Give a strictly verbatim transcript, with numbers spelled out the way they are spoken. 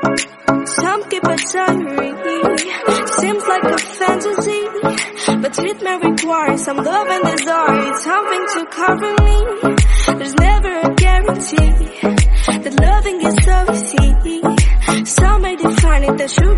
Some keep a diary, seems like a fantasy, but it may require some love and desire, something to cover me. There's never a guarantee that loving is so easy. Some may define it as true